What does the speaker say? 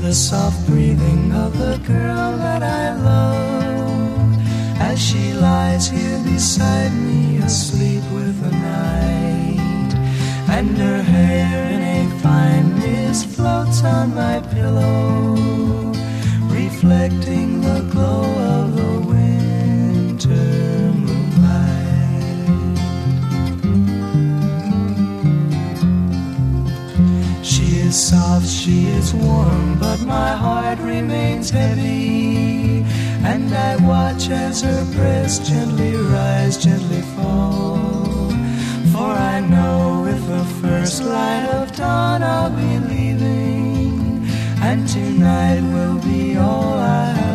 the soft breathing of the girl that I love, as she lies here beside me, asleep with the night, and her hair in a fine mist floats on my pillow, reflecting the glow of the winter moonlight. She is soft, she is warm, but my heart remains heavy, and I watch as her breast gently rise, gently fall. For I know with the first light of dawn I'll be leaving, and tonight will be all I have.